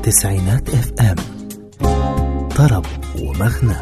تسعينات اف ام، طرب ومغنى.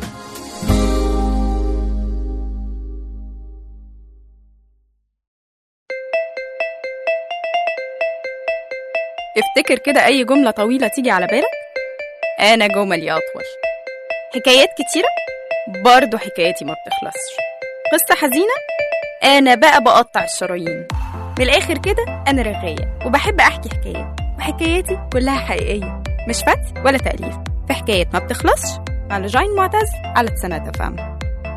افتكر كده أي جملة طويلة تيجي على بالك. أنا جملي أطول. حكايات كتيرة، برضو حكاياتي ما بتخلصش. قصة حزينة، أنا بقى بقطع الشرايين. من الآخر كده أنا رغاية وبحب أحكي حكايات، وحكاياتي كلها حقيقية، مش فتي ولا تأليف. في حكايات ما بتخلصش مع لجين معتز على تسعينات اف ام.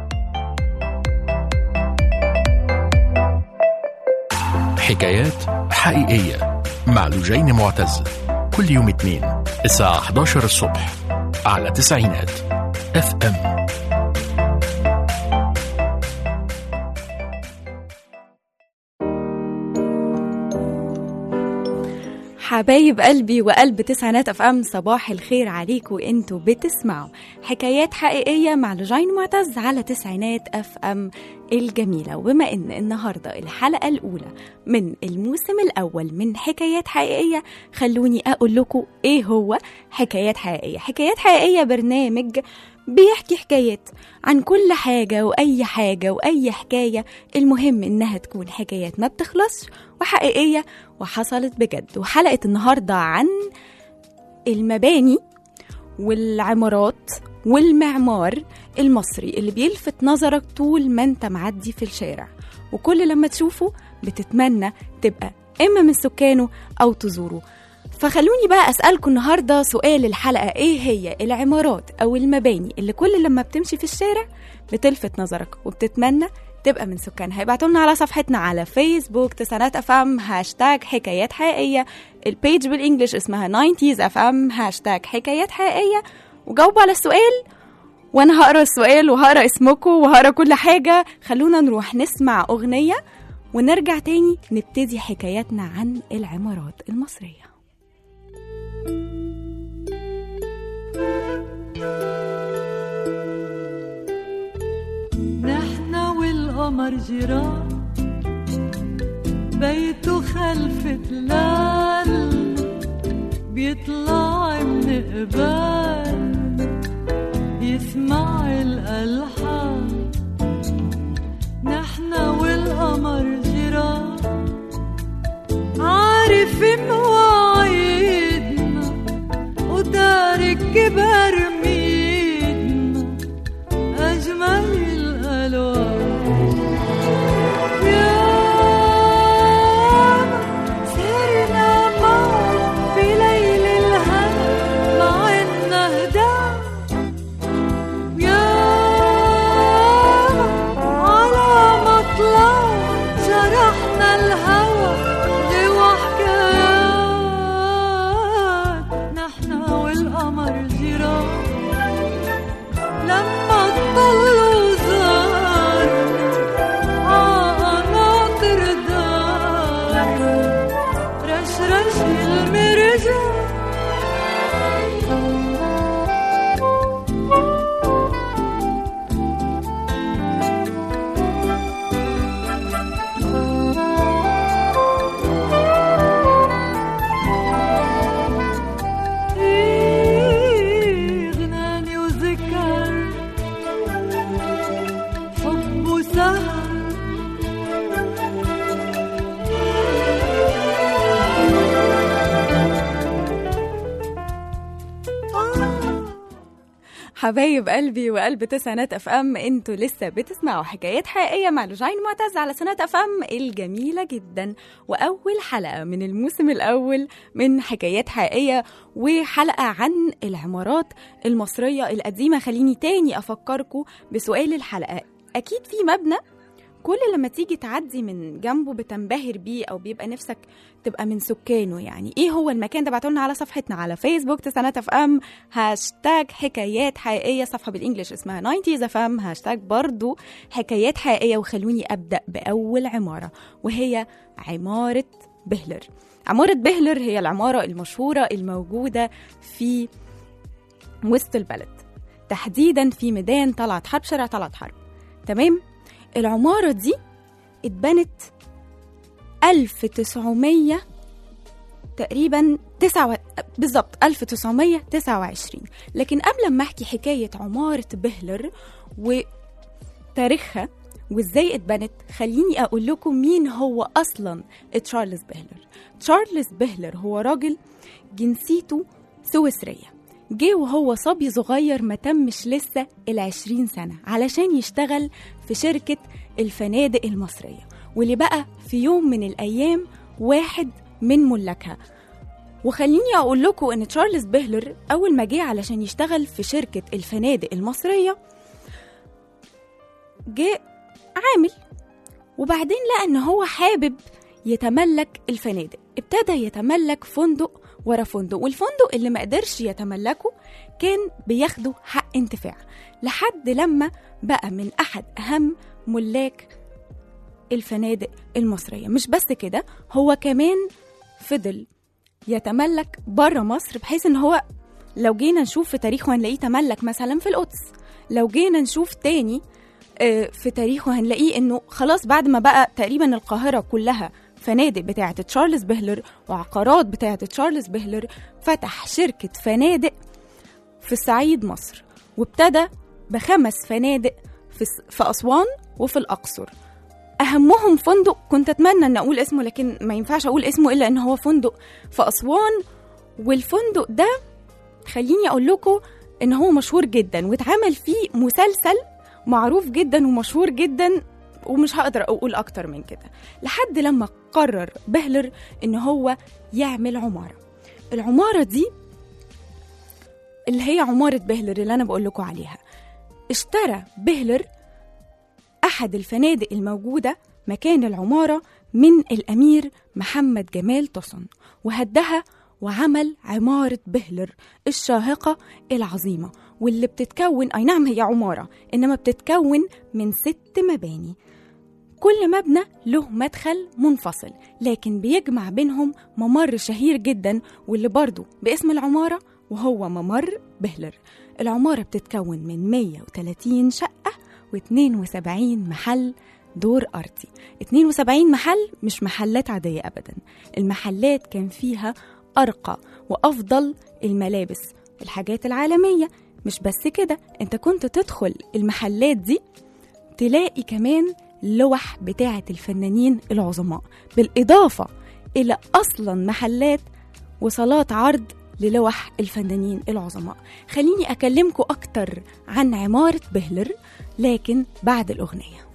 حكايات حقيقية مع لجين معتز، كل يوم اثنين الساعة 11 الصبح على تسعينات اف ام. حبايب قلبي وقلب تسعينات اف ام، صباح الخير عليكم. انتوا بتسمعوا حكايات حقيقية مع لجين معتز على تسعينات اف ام الجميلة. وبما ان النهاردة الحلقة الأولى من الموسم الأول من حكايات حقيقية، خلوني أقول لكم ايه هو حكايات حقيقية. حكايات حقيقية برنامج بيحكي حكايات عن كل حاجة وأي حاجة وأي حكاية، المهم إنها تكون حكايات ما بتخلصش وحقيقية وحصلت بجد. وحلقة النهاردة عن المباني والعمارات والمعمار المصري اللي بيلفت نظرك طول ما انت معدي في الشارع، وكل لما تشوفه بتتمنى تبقى إما من سكانه أو تزوره. فخلوني بقى أسألكم النهاردة سؤال الحلقة، إيه هي العمارات أو المباني اللي كل لما بتمشي في الشارع بتلفت نظرك وبتتمنى تبقى من سكانها؟ ابعتولنا على صفحتنا على فيسبوك تسعينات اف ام هاشتاج حكايات حقيقية، البيج بالإنجليش اسمها 90s اف ام هاشتاج حكايات حقيقية، وجاوبوا على السؤال وأنا هقرأ السؤال وهقرأ اسمكم وهقرأ كل حاجة. خلونا نروح نسمع أغنية ونرجع تاني نبتدي حكاياتنا عن العمارات المصرية. نحن والقمر جيران، بيته خلف تلال، بيطلع من قبال يسمع الألحان. نحن والقمر جيران، عارف مواعيدنا ودارك كبر ميدنا، أجمل الألوان. يا سهرنا معه بليل الهنا مع النهدى، يا على مطلع شرحنا الهوى جوا حكايات. نحن والقمر جيران، لما تطلوا زارنا عقناطر دارنا، رشرش المرجان. غناني وذكر حب وسهر، حبايب قلبي وقلب تسعينات اف ام، انتوا لسه بتسمعوا حكايات حقيقية مع لجين معتز على تسعينات اف ام الجميلة جدا، واول حلقة من الموسم الاول من حكايات حقيقية، وحلقة عن العمارات المصرية القديمة. خليني تاني افكركم بسؤال الحلقة. اكيد في مبنى كل لما تيجي تعدي من جنبه بتنبهر بيه أو بيبقى نفسك تبقى من سكانه. يعني إيه هو المكان ده؟ بعتولنا على صفحتنا على فيسبوك تسعينات اف ام هاشتاج حكايات حقيقية، صفحة بالإنجليش اسمها 90s اف ام هاشتاج برضو حكايات حقيقية. وخلوني أبدأ بأول عمارة، وهي عمارة بهلر. عمارة بهلر هي العمارة المشهورة الموجودة في وسط البلد، تحديدا في ميدان طلعت حرب، شارع طلعت حرب. تمام؟ العمارة دي اتبنت 1900 تقريبا بالظبط 1929. لكن قبل ما أحكي حكاية عمارة بهلر وتاريخها وإزاي اتبنت، خليني أقول لكم مين هو أصلا تشارلز بهلر. تشارلز بهلر هو راجل جنسيته سويسرية، جه وهو صبي صغير ما تمش لسه 20 سنة علشان يشتغل في شركة الفنادق المصرية، واللي بقى في يوم من الأيام واحد من ملاكها. وخليني أقول لكم إن تشارلز بهلر أول ما جه علشان يشتغل في شركة الفنادق المصرية جه عامل، وبعدين لقى إن هو حابب يتملك الفنادق، ابتدى يتملك فندق ورا فندق، والفندق اللي ما قدرش يتملكه كان بياخده حق انتفاع، لحد لما بقى من أحد أهم ملاك الفنادق المصرية. مش بس كده، هو كمان فضل يتملك بره مصر، بحيث ان هو لو جينا نشوف في تاريخه هنلاقيه تملك مثلا في القدس، لو جينا نشوف تاني في تاريخه هنلاقيه انه خلاص بعد ما بقى تقريبا القاهرة كلها فنادق بتاعة تشارلز بهلر وعقارات بتاعة تشارلز بهلر، فتح شركة فنادق في الصعيد مصر، وابتدى ب5 فنادق في أسوان وفي الأقصر. أهمهم فندق كنت أتمنى أن أقول اسمه، لكن ما ينفعش أقول اسمه إلا أن هو فندق في أسوان. والفندق ده خليني أقول لكم أن هو مشهور جدا، واتعمل فيه مسلسل معروف جدا ومشهور جدا، ومش هقدر أقول أكتر من كده، لحد لما قرر بهلر أن هو يعمل عمارة. العمارة دي اللي هي عمارة بهلر اللي أنا بقول لكم عليها، اشترى بهلر أحد الفنادق الموجودة مكان العمارة من الأمير محمد جمال طسن، وهدها وعمل عمارة بهلر الشاهقة العظيمة، واللي بتتكون أي نعم هي عمارة، إنما بتتكون من 6 مباني، كل مبنى له مدخل منفصل لكن بيجمع بينهم ممر شهير جدا، واللي برضو باسم العمارة وهو ممر بهلر. العمارة بتتكون من 130 شقة و72 محل دور أرضي. 72 محل مش محلات عادية أبدا، المحلات كان فيها أرقى وأفضل الملابس، الحاجات العالمية. مش بس كده، انت كنت تدخل المحلات دي تلاقي كمان لوح بتاعة الفنانين العظماء، بالإضافة إلى أصلا محلات وصالات عرض للوح الفنانين العظماء. خليني أكلمكم أكتر عن عمارة بهلر لكن بعد الأغنية.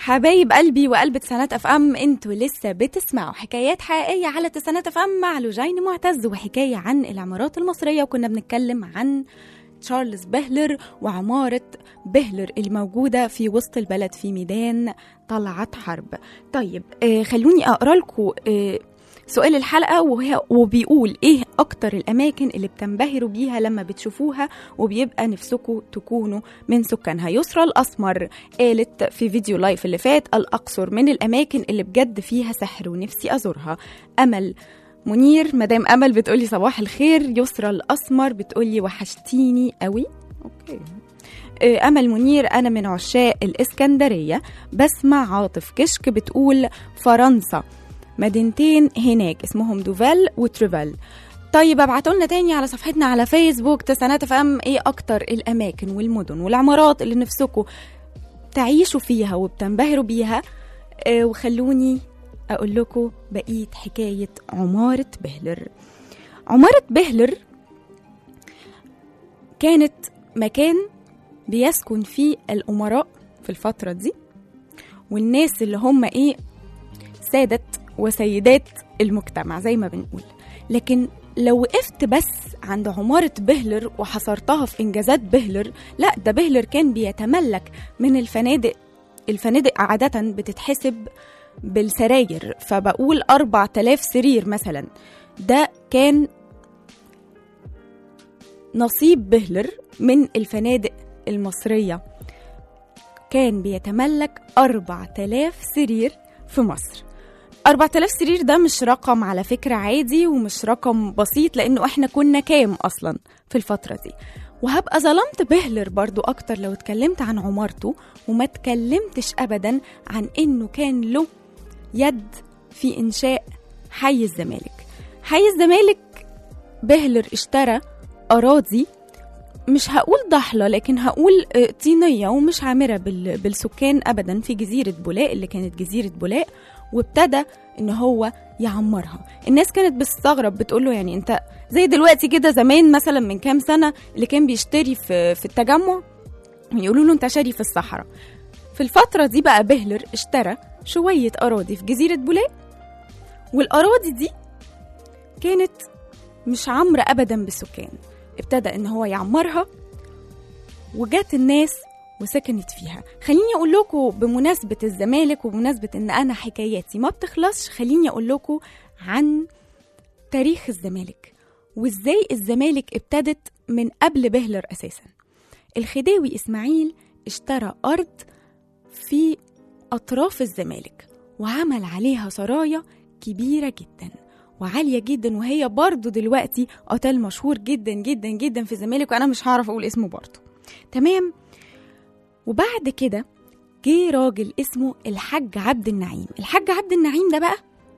حبايب قلبي وقلب تسعينات اف ام، انتوا لسه بتسمعوا حكايات حقيقيه على تسعينات اف ام مع لوجين معتز، وحكايه عن العمارات المصريه، وكنا بنتكلم عن تشارلز بهلر وعماره بهلر الموجوده في وسط البلد في ميدان طلعت حرب. طيب خلوني اقرا لكم سؤال الحلقة، وبيقول ايه اكتر الاماكن اللي بتنبهروا بيها لما بتشوفوها وبيبقى نفسكم تكونوا من سكانها. يسرى الاسمر قالت في فيديو لايف اللي فات الاقصر من الاماكن اللي بجد فيها سحر ونفسي ازورها. امل منير، مدام امل بتقولي صباح الخير. يسرى الاسمر بتقولي وحشتيني قوي. اوكي. امل منير انا من عشاق الاسكندرية. بسمع عاطف كشك بتقول فرنسا، مدينتين هناك اسمهم دوفال وتريفال. طيب ابعتوا لنا تاني على صفحتنا على فيسبوك تسعينات اف ام ايه اكتر الاماكن والمدن والعمارات اللي نفسكم تعيشوا فيها وبتنبهروا بيها. وخلوني اقول لكم بقيه حكايه عماره بهلر. عماره بهلر كانت مكان بيسكن فيه الامراء في الفتره دي، والناس اللي هم ايه سادة وسيدات المجتمع زي ما بنقول. لكن لو وقفت بس عند عمارة بهلر وحصرتها في إنجازات بهلر، لا ده بهلر كان بيتملك من الفنادق. الفنادق عادة بتتحسب بالسراير، فبقول 4000 سرير مثلا، ده كان نصيب بهلر من الفنادق المصرية. كان بيتملك 4000 سرير في مصر. 4000 سرير ده مش رقم على فكرة عادي، ومش رقم بسيط، لأنه احنا كنا كام أصلا في الفترة دي. وهبقى ظلمت بهلر برضو أكتر لو اتكلمت عن عمارته وما اتكلمتش أبدا عن إنه كان له يد في إنشاء حي الزمالك. حي الزمالك بهلر اشترى أراضي، مش هقول ضحلة لكن هقول طينية ومش عامرة بالسكان أبدا، في جزيرة بولاق اللي كانت جزيرة بولاق، وابتدى ان هو يعمرها. الناس كانت بتستغرب، بتقوله يعني انت زي دلوقتي كده، زمان مثلا من كام سنة اللي كان بيشتري في التجمع يقولوا له انت شاري في الصحراء. في الفترة دي بقى بهلر اشترى شوية أراضي في جزيرة بولاق، والأراضي دي كانت مش عامرة أبدا بالسكان. ابتدى ان هو يعمرها وجات الناس وسكنت فيها. خليني اقول لكم بمناسبة الزمالك وبمناسبة ان انا حكاياتي ما بتخلصش، خليني اقول لكم عن تاريخ الزمالك وازاي الزمالك ابتدت من قبل بهلر اساسا. الخديوي اسماعيل اشترى ارض في اطراف الزمالك وعمل عليها سرايا كبيرة جدا وعالية جدا، وهي برضو دلوقتي اوتيل مشهور جدا جدا جدا في الزمالك، وانا مش هعرف اقول اسمه برضو. تمام. وبعد كده جه راجل اسمه الحاج عبد النعيم. الحاج عبد النعيم ده بقى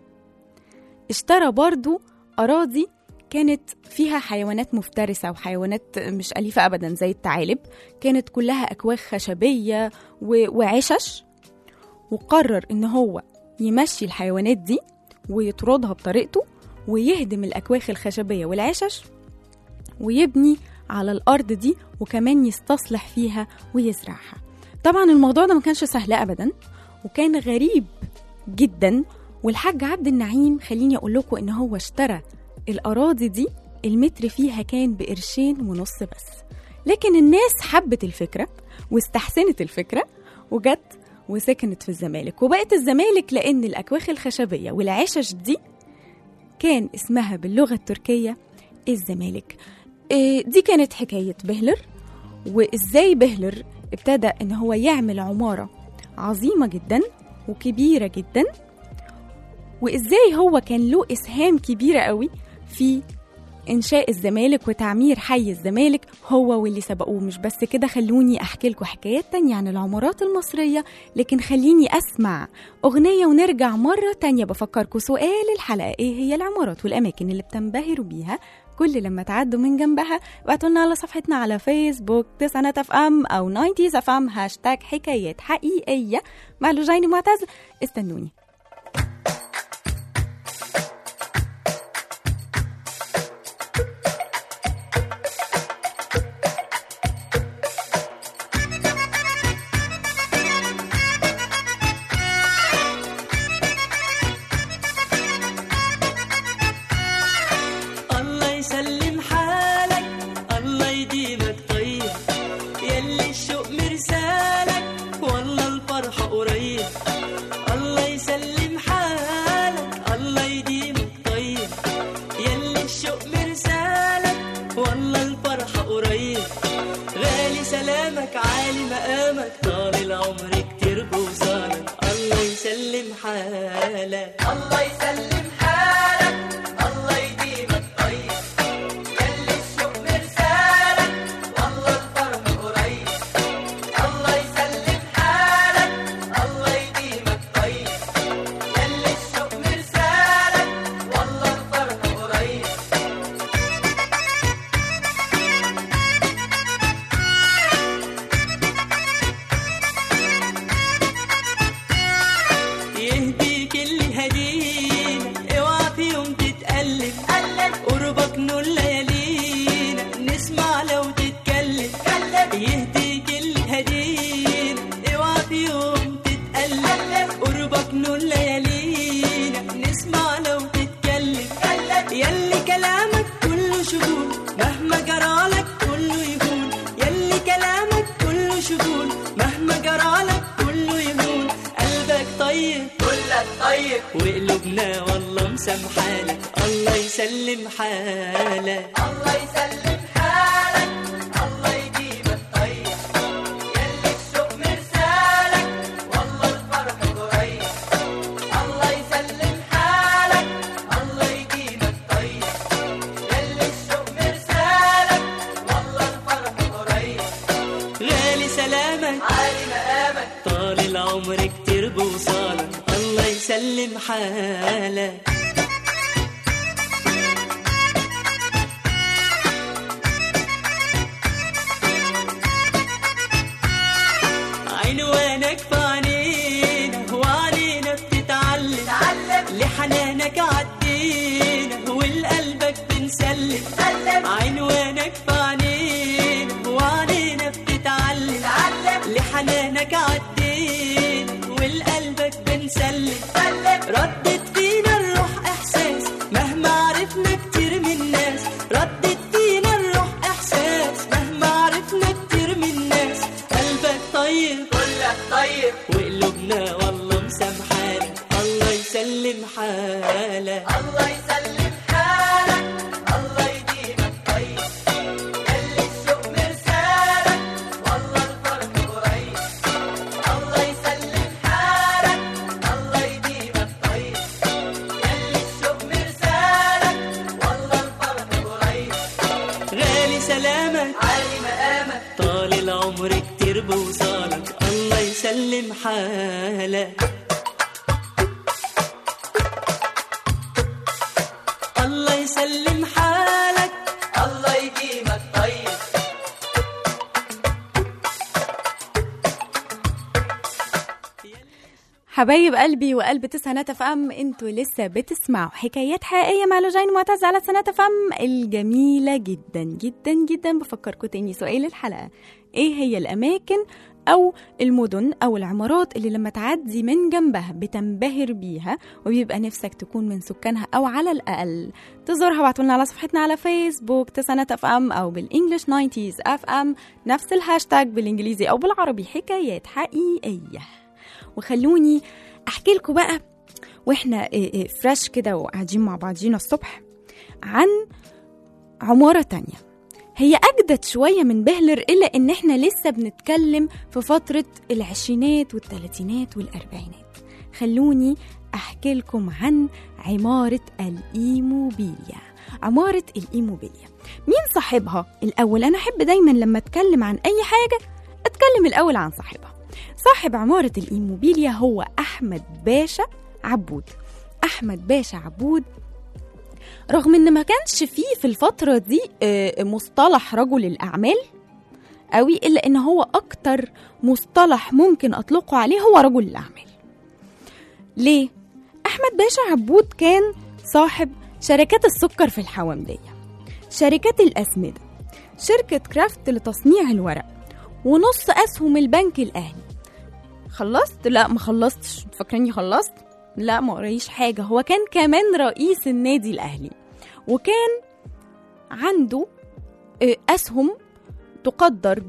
اشترى برضو أراضي كانت فيها حيوانات مفترسة وحيوانات مش أليفة أبدا زي الثعالب، كانت كلها أكواخ خشبية وعشش، وقرر إن هو يمشي الحيوانات دي ويطردها بطريقته ويهدم الأكواخ الخشبية والعشش ويبني على الأرض دي، وكمان يستصلح فيها ويزرعها. طبعا الموضوع ده ما كانش سهل أبدا وكان غريب جدا. والحاج عبد النعيم خليني أقول لكم إن هو اشترى الأراضي دي المتر فيها كان ب1.5 بس، لكن الناس حبت الفكرة واستحسنت الفكرة وجت وسكنت في الزمالك، وبقت الزمالك لأن الأكواخ الخشبية والعشش دي كان اسمها باللغة التركية الزمالك. دي كانت حكاية بهلر، وإزاي بهلر ابتدى إن هو يعمل عمارة عظيمة جدا وكبيرة جدا، وإزاي هو كان له إسهام كبيرة قوي في إنشاء الزمالك وتعمير حي الزمالك هو واللي سبقوه. مش بس كده، خلوني أحكي لكم حكايات تانية عن العمارات المصرية، لكن خليني أسمع أغنية ونرجع مرة تانية. بفكركم سؤال الحلقة، إيه هي العمارات والأماكن اللي بتنبهروا بيها كل لما تعدوا من جنبها؟ ابعتولنا على صفحتنا على فيسبوك تسعينات اف ام او 90s اف ام هاشتاج حكايات حقيقية مع لوجين معتز. استنوني. بوصالك الله يسلم حالك الله يسلم حالك الله يديمك طيب يلي الشوق مرسالك والله الفرح قريب الله يسلم حالك الله يديمك طيب يلي الشوق مرسالك والله الفرح قريب يهديك اللي هدينا اوعى في يوم تتقلب قربك نور ليالينا نسمع لو تتكلم يهديك اللي هدينا اوعى في يوم تتقلب قربك نور ليالينا نسمع لو تتكلم يلي كلامك كله شجون مهما جرالك كله يهون يلي كلامك كله شجون مهما جرالك كله يهون قلبك طيب كلك طيب وقلوبنا والله مسامحالك الله يسلم حالك الله يسلم حالك الله يديمك طيب يلي الشوق مرسالك والله الفرح قريب الله يسلم حالك الله يديمك طيب يلي الشوق مرسالك والله الفرح قريب غالي سلامك عالي مقامك طال العمر كتير بوصالك الله يسلم حالك عنوانك في عينينا وعلينا بتتعلم لحنانك عدينا والقلبك بنسلم عنوانك في عينينا وعلينا بتتعلم لحنانك عدينا والقلبك بنسلم ردت فينا الروح احساس مهما عرفنا كتير من الناس ردت فينا الروح احساس مهما عرفنا كتير من الناس قلبك طيب كلك طيب وقلوبنا والله مسامحالك الله يسلم حالك الله يسلم حالك الله يديمك طيب يلي الشوق مرسالك والله الفرح قريب الله يسلم حالك الله يديمك طيب يلي الشوق مرسالك والله الفرح قريب غالي سلامك عالي مقامك طال العمر كتير بوصالك الله يسلم حالك الله يسلم حالك الله يديمك طيب حبايب قلبي وقلب تسعينات اف ام، انتوا لسه بتسمعوا حكايات حقيقيه مع لجين معتز على تسعينات اف ام الجميله جدا جدا جدا. بفكركم تاني سؤال الحلقه، ايه هي الاماكن او المدن او العمارات اللي لما تعدي من جنبها بتنبهر بيها وبيبقى نفسك تكون من سكانها او على الاقل تزورها؟ بعتولنا على صفحتنا على فيسبوك تسعينات اف ام او بالانجلش 90s اف ام، نفس الهاشتاج بالانجليزي او بالعربي حكايات حقيقيه. وخلوني احكي لكم بقى واحنا فريش كده وقاعدين مع بعضينا الصبح عن عمارة تانية هي أجدد شوية من بهلر، إلا إن إحنا لسه بنتكلم في فترة العشرينات والثلاثينات والأربعينات. خلوني أحكي لكم عن عمارة الإيموبيليا. عمارة الإيموبيليا مين صاحبها الأول؟ أنا أحب دايما لما أتكلم عن أي حاجة أتكلم الأول عن صاحبها. صاحب عمارة الإيموبيليا هو أحمد باشا عبود. أحمد باشا عبود رغم إن ما كانش فيه في الفترة دي مصطلح رجل الأعمال قوي، إلا إن هو أكتر مصطلح ممكن أطلقه عليه هو رجل الأعمال. ليه؟ أحمد باشا عبود كان صاحب شركات السكر في الحومدية، شركات الأسمدة، شركة كرافت لتصنيع الورق، ونص أسهم البنك الأهلي. خلصت؟ لا ما خلصتش. فاكريني خلصت؟ لا ما قريش حاجة. هو كان كمان رئيس النادي الأهلي، وكان عنده أسهم تقدر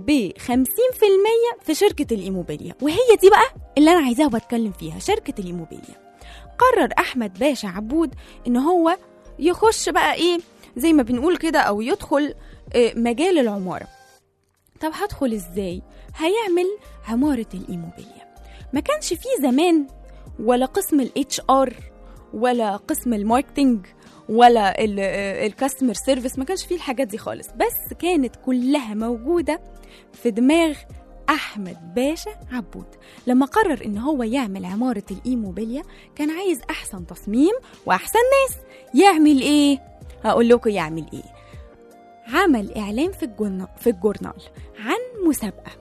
ب50% في شركة الإيموبيليا، وهي دي بقى اللي أنا عايزاها بتكلم فيها، شركة الإيموبيليا. قرر أحمد باشا عبود إن هو يخش بقى إيه زي ما بنقول كده، أو يدخل مجال العمارة. طب هدخل إزاي؟ هيعمل عمارة الإيموبيليا. ما كانش فيه زمان ولا قسم الاتش ار ولا قسم الماركتينج ولا الكاستمر سيرفيس، ما كانش فيه الحاجات دي خالص، بس كانت كلها موجودة في دماغ أحمد باشا عبود. لما قرر إن هو يعمل عمارة الإيموبيليا كان عايز أحسن تصميم وأحسن ناس. يعمل إيه؟ هقول لكم يعمل إيه. عمل إعلان في الجورنال عن مسابقة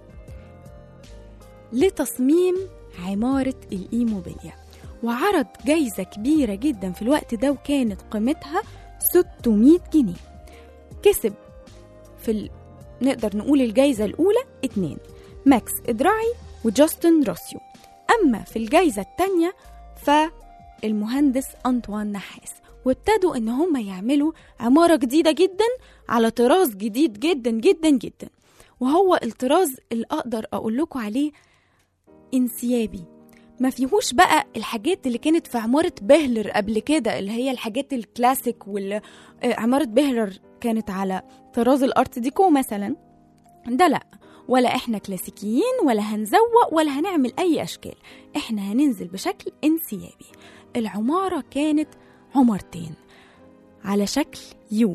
لتصميم عمارة الإيموبيليا، وعرض جايزة كبيرة جدا في الوقت ده وكانت قيمتها 600 جنيه. كسب نقدر نقول الجايزة الأولى 2، ماكس إدراعي وجاستن روسيو. أما في الجايزة الثانية فالمهندس أنطوان نحاس. وابتدوا إن هم يعملوا عمارة جديدة جدا على طراز جديد جدا جدا جدا، وهو الطراز اللي أقدر أقول لكم عليه انسيابي، ما فيهوش بقى الحاجات اللي كانت في عمارة بهلر قبل كده، اللي هي الحاجات الكلاسيك. عمارة بهلر كانت على طراز الارت ديكو مثلا، ده لا، ولا احنا كلاسيكيين ولا هنزوق ولا هنعمل اي اشكال، احنا هننزل بشكل انسيابي. العمارة كانت عمارتين على شكل يو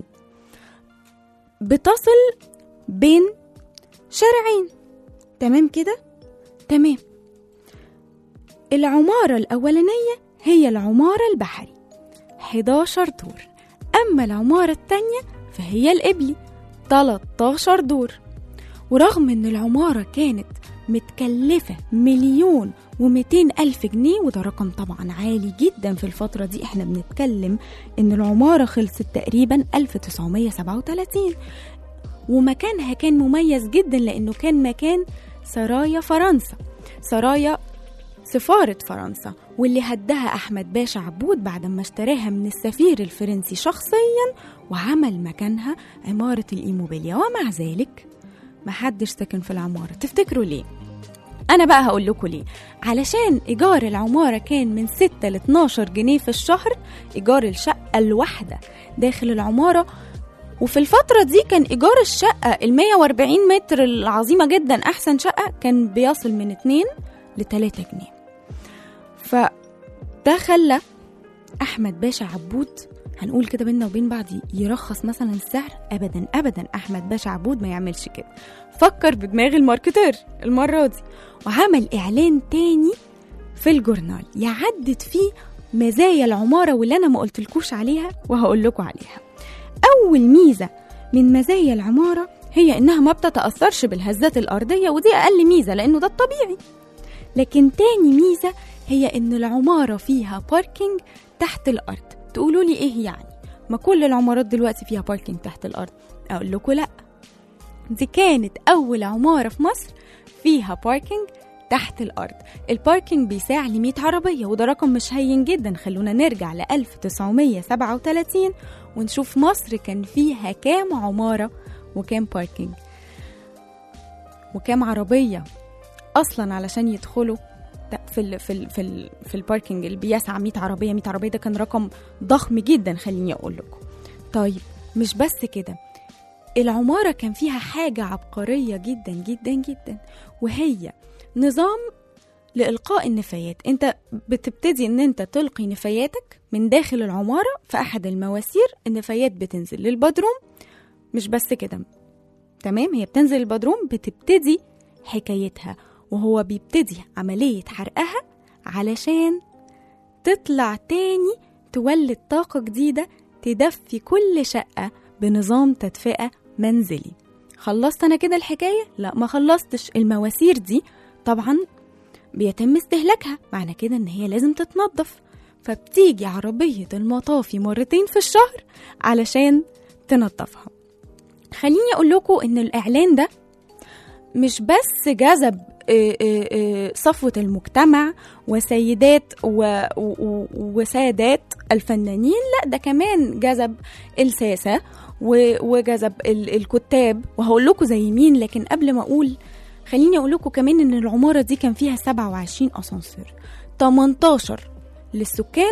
بتصل بين شارعين، تمام كده؟ تمام. العمارة الأولانية هي العمارة البحري 11 دور، أما العمارة التانية فهي القبلي 13 دور. ورغم أن العمارة كانت متكلفة 1,200,000 جنيه، وده رقم طبعا عالي جدا في الفترة دي، احنا بنتكلم أن العمارة خلصت تقريبا 1937، ومكانها كان مميز جدا لأنه كان مكان سرايا فرنسا، سرايا سفارة فرنسا، واللي هدها أحمد باشا عبود بعد ما اشتراها من السفير الفرنسي شخصيا وعمل مكانها عمارة الإيموبيليا. ومع ذلك محدش سكن في العمارة. تفتكروا ليه؟ أنا بقى هقول لكم ليه. علشان إيجار العمارة كان من 6 ل 12 جنيه في الشهر، إيجار الشقة الواحدة داخل العمارة. وفي الفترة دي كان إيجار الشقة 140 متر العظيمة جدا أحسن شقة كان بيصل من 2 ل 3 جنيه. فده خلى أحمد باشا عبود، هنقول كده بينا وبين بعض، يرخص مثلا السعر. أبدا أبدا، أحمد باشا عبود ما يعملش كده، فكر بدماغ الماركتير المرة دي وعمل إعلان تاني في الجورنال يعدد فيه مزايا العمارة واللي أنا ما قلتلكوش عليها وهقول لكم عليها. أول ميزة من مزايا العمارة هي إنها ما بتتأثرش بالهزات الأرضية، ودي أقل ميزة لأنه ده الطبيعي. لكن تاني ميزة هي إن العمارة فيها باركينج تحت الأرض. تقولوا لي إيه يعني؟ ما كل العمارات دلوقتي فيها باركينج تحت الأرض. أقول لكم لأ، دي كانت أول عمارة في مصر فيها باركينج تحت الأرض. الباركينج بيساع ل 100 عربية، وده رقم مش هين جدا. خلونا نرجع ل 1937 ونشوف مصر كان فيها كام عمارة وكام باركينج وكام عربية أصلا علشان يدخلوا في الباركينج اللي بيسع 100 عربية. 100 عربية ده كان رقم ضخم جدا، خليني أقول لكم. طيب مش بس كده، العمارة كان فيها حاجة عبقرية جدا جدا جدا، وهي نظام لإلقاء النفايات. انت بتبتدي ان انت تلقي نفاياتك من داخل العمارة في أحد المواسير. النفايات بتنزل للبدروم. مش بس كده، تمام، هي بتنزل البدروم، بتبتدي حكايتها وهو بيبتدي عملية حرقها علشان تطلع تاني تولد طاقة جديدة تدفي كل شقة بنظام تدفئة منزلي. خلصت أنا كده الحكاية؟ لا، ما خلصتش. المواسير دي طبعا بيتم استهلاكها، معنى كده ان هي لازم تتنظف، فبتيجي عربية المطافي مرتين في الشهر علشان تنظفها. خليني اقول لكم ان الاعلان ده مش بس جذب صفوة المجتمع وسيدات وسادات الفنانين، لا ده كمان جذب الساسة وجذب الكتاب، وهقول لكم زي مين. لكن قبل ما اقول، خليني اقول لكم كمان ان العمارة دي كان فيها 27 اسانسير، 18 للسكان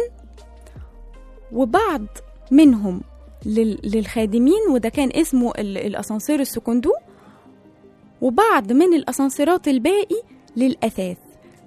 وبعض منهم للخادمين، وده كان اسمه الاسانسير السكندو، وبعض من الاسانسيرات الباقي للأثاث.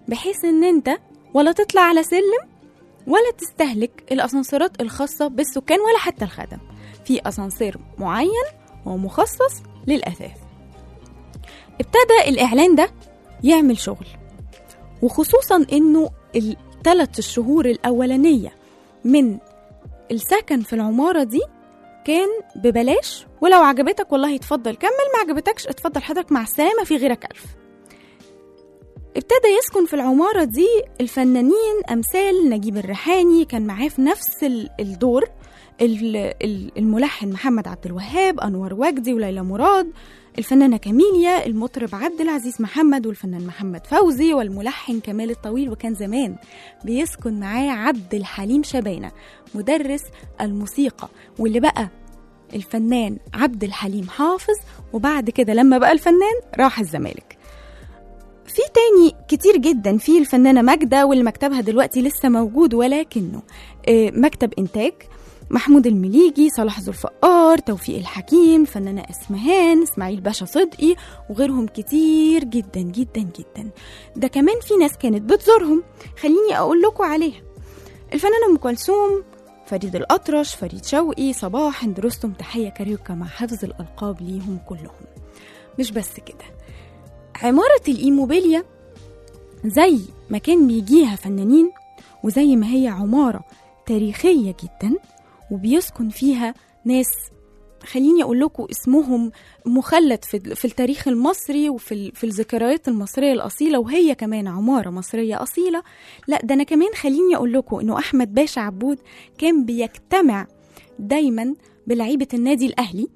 بحيث ان انت ولا تطلع على سلم ولا تستهلك الأسانسيرات الخاصة بالسكان ولا حتى الخدم. في أسانسير معين ومخصص للأثاث. ابتدى الإعلان ده يعمل شغل، وخصوصا إنه ال3 شهور الأولانية من السكن في العمارة دي كان ببلاش، ولو عجبتك والله اتفضل كمل، ما عجبتكش اتفضل حضرتك مع السلامة، في غيرك ألف. ابتدى يسكن في العمارة دي الفنانين أمثال نجيب الريحاني، كان معاه في نفس الدور الملحن محمد عبد الوهاب، أنور وجدي وليلى مراد، الفنانة كاميليا، المطرب عبد العزيز محمد، والفنان محمد فوزي، والملحن كمال الطويل. وكان زمان بيسكن معاه عبد الحليم شبانة مدرس الموسيقى، واللي بقى الفنان عبد الحليم حافظ، وبعد كده لما بقى الفنان راح الزمالك. في تاني كتير جدا، في الفنانة ماجدة واللي مكتبها دلوقتي لسه موجود ولكنه مكتب إنتاج، محمود المليجي، صلاح ذو الفقار، توفيق الحكيم، فنانة اسمهان، اسماعيل باشا صدقي، وغيرهم كتير جدا جدا جدا. ده كمان في ناس كانت بتزورهم، خليني أقول لكم عليها: الفنانة أم كلثوم، فريد الأطرش، فريد شوقي، صباح، هند رستم، تحية كاريوكا مع حفظ الألقاب ليهم كلهم. مش بس كده، عمارة الإيموبيليا زي ما كان بيجيها فنانين، وزي ما هي عمارة تاريخية جدا وبيسكن فيها ناس خليني أقول لكم اسمهم مخلد في التاريخ المصري وفي الذكريات المصرية الأصيلة، وهي كمان عمارة مصرية أصيلة. لا ده أنا كمان خليني أقول لكم إنه أحمد باشا عبود كان بيجتمع دايما بلعيبة النادي الأهلي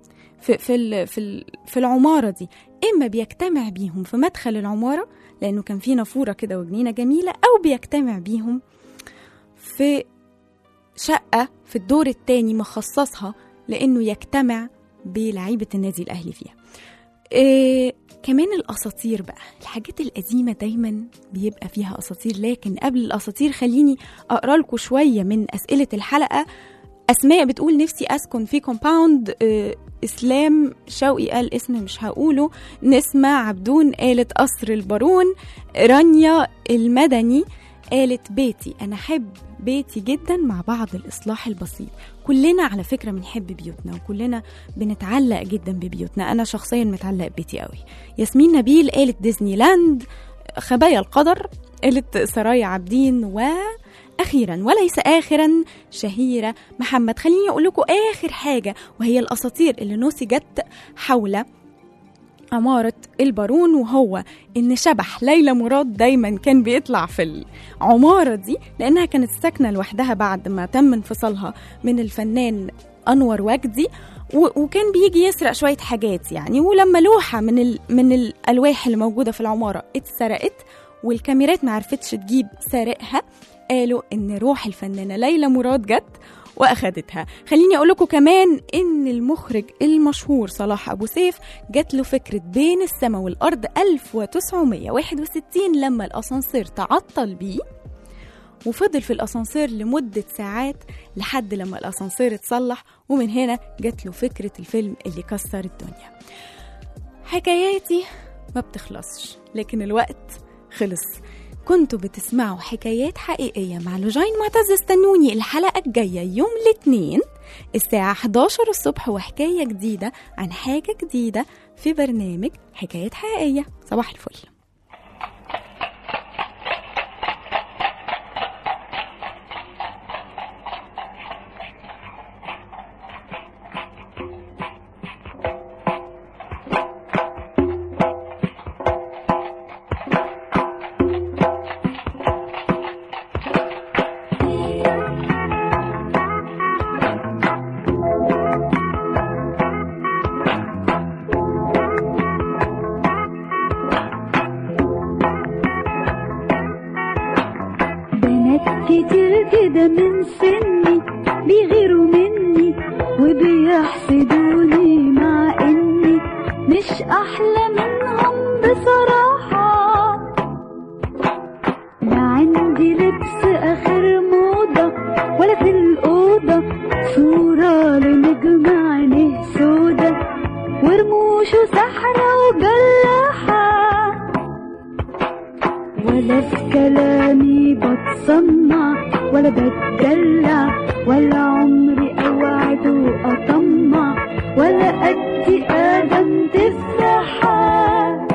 في العمارة دي، إما بيجتمع بيهم في مدخل العمارة لأنه كان في نافورة كده وجنينة جميلة، أو بيجتمع بيهم في شقة في الدور الثاني مخصصها لأنه يجتمع بلعيبة النادي الأهلي فيها. كمان الأساطير بقى، الحاجات القديمة دايما بيبقى فيها أساطير. لكن قبل الأساطير خليني أقرأ لكم شوية من أسئلة الحلقة. أسماء بتقول نفسي أسكن في كومباوند. إسلام شوقي قال اسم مش هقوله. نسمة عبدون قالت قصر البارون. رانيا المدني قالت بيتي، أنا أحب بيتي جدا مع بعض الإصلاح البسيط. كلنا على فكرة بنحب بيوتنا وكلنا بنتعلق جدا ببيوتنا، أنا شخصيا متعلق بيتي قوي. ياسمين نبيل قالت ديزني لاند. خبايا القدر قالت سرايا عابدين. وأخيرا وليس آخرا شهيرة محمد. خليني أقول لكم آخر حاجة، وهي الأساطير اللي نسجت حول عمارة البارون، وهو إن شبح ليلى مراد دايما كان بيطلع في العمارة دي لأنها كانت ساكنة لوحدها بعد ما تم انفصالها من الفنان أنور وجدي، وكان بيجي يسرق شوية حاجات يعني. ولما لوحة من الألواح اللي موجودة في العمارة اتسرقت والكاميرات ما عرفتش تجيب سارقها، قالوا إن روح الفنانة ليلى مراد جت وأخدتها. خليني أقول لكم كمان إن المخرج المشهور صلاح أبو سيف جات له فكرة بين السماء والأرض 1961 لما الأسانسير تعطل بيه، وفضل في الأسانسير لمدة ساعات لحد لما الأسانسير اتصلح، ومن هنا جات له فكرة الفيلم اللي كسر الدنيا. حكاياتي ما بتخلصش لكن الوقت خلص. كنتوا بتسمعوا حكايات حقيقية مع لوجين معتز. استنوني الحلقة الجاية يوم الاثنين الساعة 11 الصبح، وحكاية جديدة عن حاجة جديدة في برنامج حكايات حقيقية. صباح الفل. كتير كده من سني بيغيروا مني وبيحسدوني، مع اني مش احلى منهم بصراحة. لا عندي لبس اخر موضة ولا في الأوضة صورة لنجم عينيه سودا ورموشه سحرة وجلاحة، ولا لا في كلامي بتصنع ولا بتدلع، ولا عمري اوعد واطمع، ولا ادي ادم تفاحة.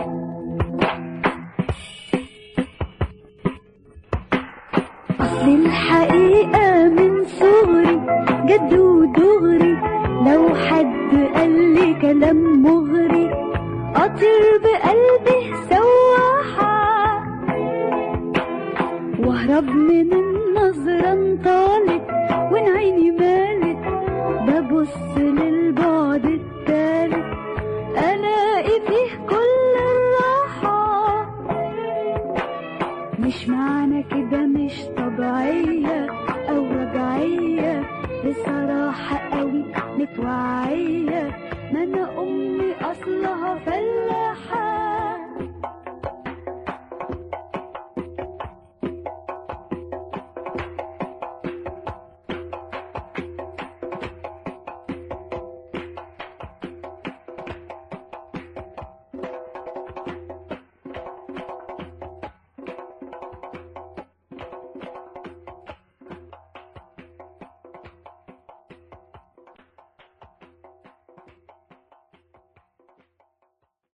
اصل الحقيقة من صغري جد ودغري، لو حد قال لي كلام مغري اطير بقلبي سواحة، واهرب من النظرة انطالت، وان عيني مالت ببص للبعد التالت، الاقي فيه كل الراحة. مش معنى كده مش طبيعية او رجعية، بصراحة قوي متوعية، ما انا امي اصلها فلاحة.